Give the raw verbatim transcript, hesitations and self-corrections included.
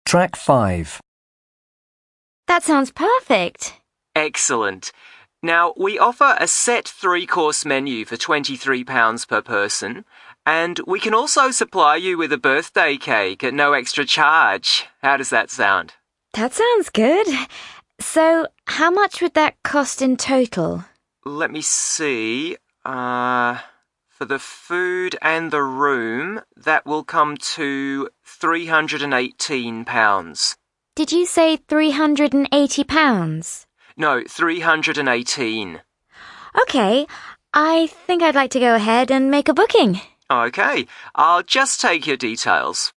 Track five. That sounds perfect. Excellent. Now, we offer a set three-course menu for twenty-three pounds per person, and we can also supply you with a birthday cake at no extra charge. How does that sound? That sounds good. So, how much would that cost in total? Let me see. Uh, for the food and the room, that will come to three hundred eighteen pounds. Did you say three hundred eighty pounds? No, three hundred eighteen. Okay, I think I'd like to go ahead and make a booking. Okay, I'll just take your details.